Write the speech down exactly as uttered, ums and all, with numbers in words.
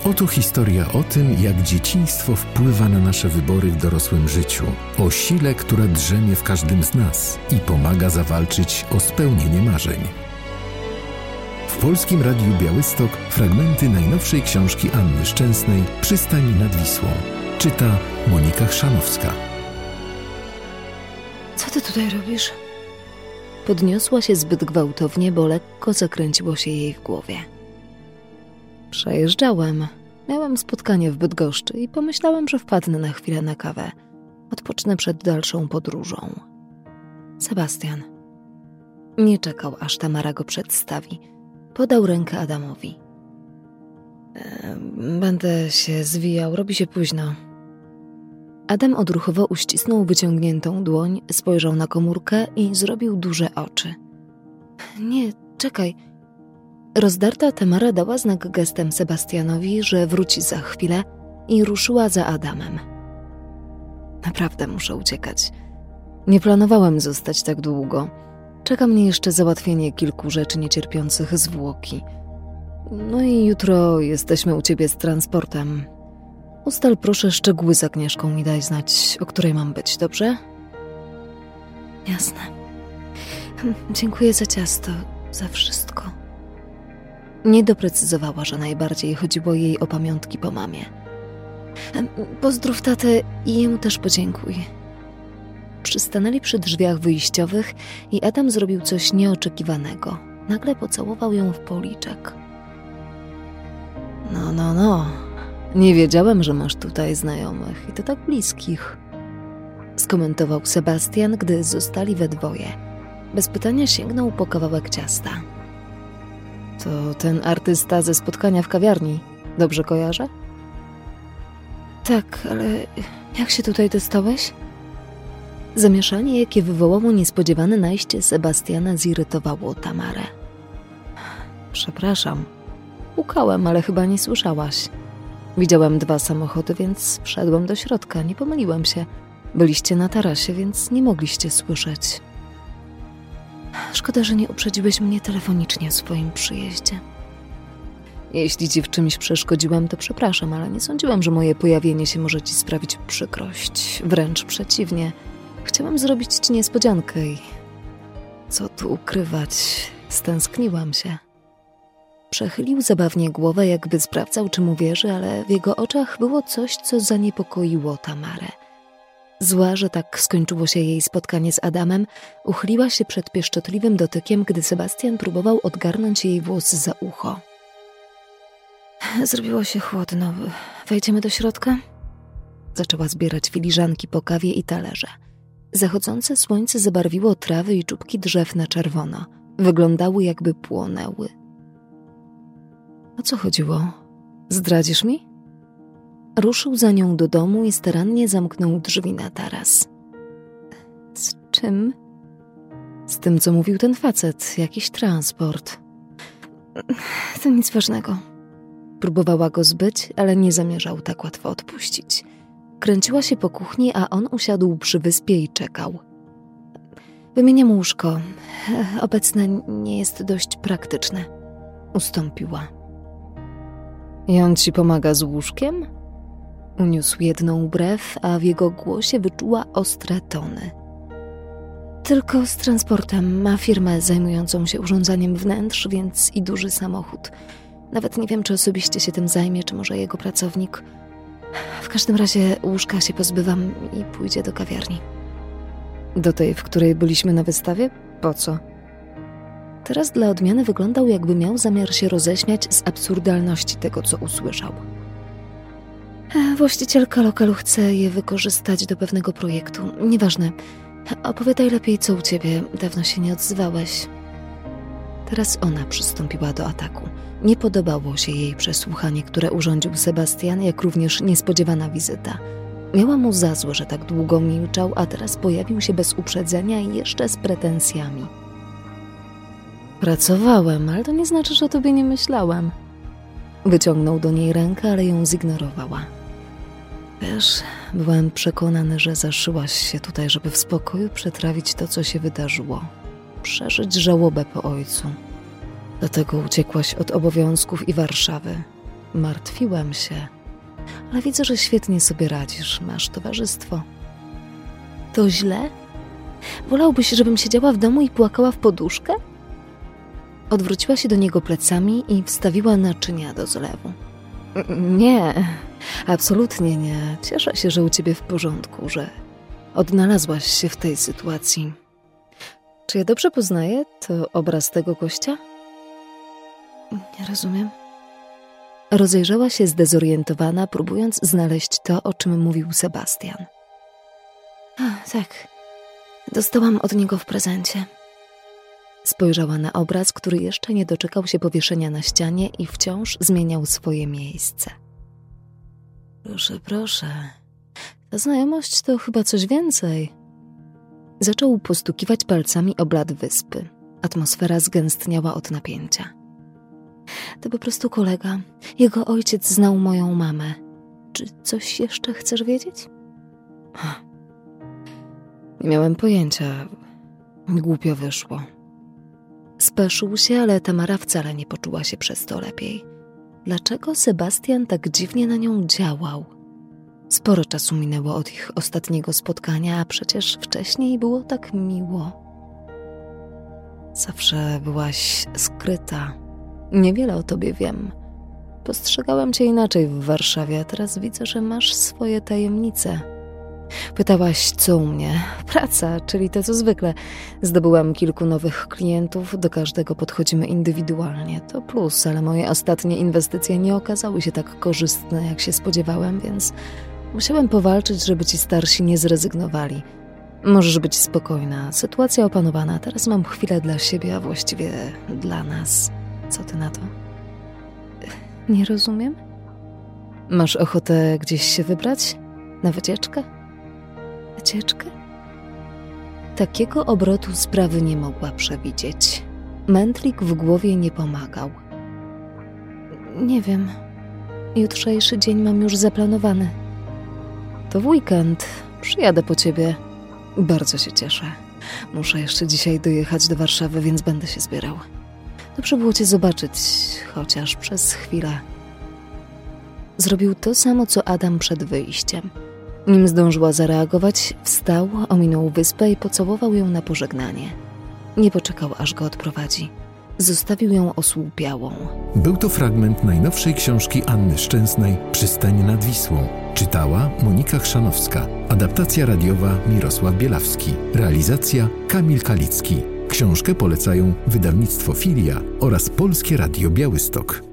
Oto historia o tym, jak dzieciństwo wpływa na nasze wybory w dorosłym życiu, o sile, która drzemie w każdym z nas i pomaga zawalczyć o spełnienie marzeń. W Polskim Radiu Białystok fragmenty najnowszej książki Anny Szczęsnej „Przystań nad Wisłą”. Czyta Monika Chrzanowska. Co ty tutaj robisz? Podniosła się zbyt gwałtownie, bo lekko zakręciło się jej w głowie. Przejeżdżałem. Miałem spotkanie w Bydgoszczy i pomyślałem, że wpadnę na chwilę na kawę. Odpocznę przed dalszą podróżą. Sebastian. Nie czekał, aż Tamara go przedstawi. Podał rękę Adamowi. E, będę się zwijał, robi się późno. Adam odruchowo uścisnął wyciągniętą dłoń, spojrzał na komórkę i zrobił duże oczy. Nie, czekaj. Rozdarta Tamara dała znak gestem Sebastianowi, że wróci za chwilę i ruszyła za Adamem. Naprawdę muszę uciekać. Nie planowałem zostać tak długo. Czeka mnie jeszcze załatwienie kilku rzeczy niecierpiących zwłoki. No i jutro jesteśmy u ciebie z transportem. Ustal proszę szczegóły z Agnieszką i daj znać, o której mam być, dobrze? Jasne. Dziękuję za ciasto, za wszystko. Nie doprecyzowała, że najbardziej chodziło jej o pamiątki po mamie. Pozdrów tatę i jemu też podziękuj. Przystanęli przy drzwiach wyjściowych i Adam zrobił coś nieoczekiwanego. Nagle pocałował ją w policzek. No, no, no. Nie wiedziałem, że masz tutaj znajomych i to tak bliskich. Skomentował Sebastian, gdy zostali we dwoje. Bez pytania sięgnął po kawałek ciasta. To ten artysta ze spotkania w kawiarni. Dobrze kojarzę? Tak, ale jak się tutaj dostałeś? Zamieszanie, jakie wywołało niespodziewane najście Sebastiana, zirytowało Tamarę. Przepraszam. Pukałem, ale chyba nie słyszałaś. Widziałem dwa samochody, więc wszedłem do środka. Nie pomyliłem się. Byliście na tarasie, więc nie mogliście słyszeć. Szkoda, że nie uprzedziłeś mnie telefonicznie o swoim przyjeździe. Jeśli ci w czymś przeszkodziłem, to przepraszam, ale nie sądziłam, że moje pojawienie się może ci sprawić przykrość. Wręcz przeciwnie. Chciałam zrobić ci niespodziankę i... Co tu ukrywać? Stęskniłam się. Przechylił zabawnie głowę, jakby sprawdzał, czy mu wierzy, ale w jego oczach było coś, co zaniepokoiło Tamarę. Zła, że tak skończyło się jej spotkanie z Adamem, uchyliła się przed pieszczotliwym dotykiem, gdy Sebastian próbował odgarnąć jej włos za ucho. Zrobiło się chłodno. Wejdziemy do środka? Zaczęła zbierać filiżanki po kawie i talerze. Zachodzące słońce zabarwiło trawy i czubki drzew na czerwono. Wyglądały, jakby płonęły. O co chodziło? Zdradzisz mi? Ruszył za nią do domu i starannie zamknął drzwi na taras. Z czym? Z tym, co mówił ten facet. Jakiś transport. To nic ważnego. Próbowała go zbyć, ale nie zamierzał tak łatwo odpuścić. Kręciła się po kuchni, a on usiadł przy wyspie i czekał. Wymieniam łóżko. Obecne nie jest dość praktyczne. Ustąpiła. I on ci pomaga z łóżkiem? Uniósł jedną brew, a w jego głosie wyczuła ostre tony. Tylko z transportem. Ma firmę zajmującą się urządzaniem wnętrz, więc i duży samochód. Nawet nie wiem, czy osobiście się tym zajmie, czy może jego pracownik. W każdym razie łóżka się pozbywam i pójdzie do kawiarni. Do tej, w której byliśmy na wystawie? Po co? Teraz dla odmiany wyglądał, jakby miał zamiar się roześmiać z absurdalności tego, co usłyszał. Właścicielka lokalu chce je wykorzystać do pewnego projektu. Nieważne. Opowiadaj lepiej, co u ciebie. Dawno się nie odzywałeś. Teraz ona przystąpiła do ataku. Nie podobało się jej przesłuchanie, które urządził Sebastian, jak również niespodziewana wizyta. Miała mu za złe, że tak długo milczał, a teraz pojawił się bez uprzedzenia i jeszcze z pretensjami. Pracowałem, ale to nie znaczy, że o tobie nie myślałem. Wyciągnął do niej rękę, ale ją zignorowała. Wiesz, byłem przekonany, że zaszyłaś się tutaj, żeby w spokoju przetrawić to, co się wydarzyło. Przeżyć żałobę po ojcu. Dlatego uciekłaś od obowiązków i Warszawy. martwiłam się. Ale widzę, że świetnie sobie radzisz, masz towarzystwo. To źle? Wolałbyś, żebym siedziała w domu i płakała w poduszkę? Odwróciła się do niego plecami i wstawiła naczynia do zlewu. Nie, absolutnie nie. Cieszę się, że u ciebie w porządku, że odnalazłaś się w tej sytuacji. Czy ja dobrze poznaję to obraz tego gościa? Nie rozumiem. Rozejrzała się zdezorientowana, próbując znaleźć to, o czym mówił Sebastian. A, tak, dostałam od niego w prezencie. Spojrzała na obraz, który jeszcze nie doczekał się powieszenia na ścianie i wciąż zmieniał swoje miejsce. Proszę, proszę. Ta znajomość to chyba coś więcej. Zaczął postukiwać palcami o blat wyspy. Atmosfera zgęstniała od napięcia. To po prostu kolega. Jego ojciec znał moją mamę. Czy coś jeszcze chcesz wiedzieć? Nie miałem pojęcia. Głupio wyszło. Speszył się, ale Tamara wcale nie poczuła się przez to lepiej. Dlaczego Sebastian tak dziwnie na nią działał? Sporo czasu minęło od ich ostatniego spotkania, a przecież wcześniej było tak miło. Zawsze byłaś skryta. Niewiele o tobie wiem. Postrzegałam cię inaczej w Warszawie, a teraz widzę, że masz swoje tajemnice. Pytałaś, co u mnie? Praca, czyli to co zwykle. Zdobyłam kilku nowych klientów, do każdego podchodzimy indywidualnie. To plus, ale moje ostatnie inwestycje nie okazały się tak korzystne, jak się spodziewałem, więc musiałem powalczyć, żeby ci starsi nie zrezygnowali. Możesz być spokojna, sytuacja opanowana, teraz mam chwilę dla siebie, a właściwie dla nas. Co ty na to? Nie rozumiem? Masz ochotę gdzieś się wybrać? Na wycieczkę? Wycieczkę? Takiego obrotu sprawy nie mogła przewidzieć. Mętlik w głowie nie pomagał. Nie wiem. Jutrzejszy dzień mam już zaplanowany. To w weekend. Przyjadę po ciebie. Bardzo się cieszę. Muszę jeszcze dzisiaj dojechać do Warszawy, więc będę się zbierał. Dobrze było cię zobaczyć, chociaż przez chwilę. Zrobił to samo, co Adam przed wyjściem. Nim zdążyła zareagować, wstał, ominął wyspę i pocałował ją na pożegnanie. Nie poczekał, aż go odprowadzi. Zostawił ją osłupiałą. Był to fragment najnowszej książki Anny Szczęsnej „Przystań nad Wisłą”. Czytała Monika Chrzanowska. Adaptacja radiowa Mirosław Bielawski. Realizacja Kamil Kalicki. Książkę polecają wydawnictwo Filia oraz Polskie Radio Białystok.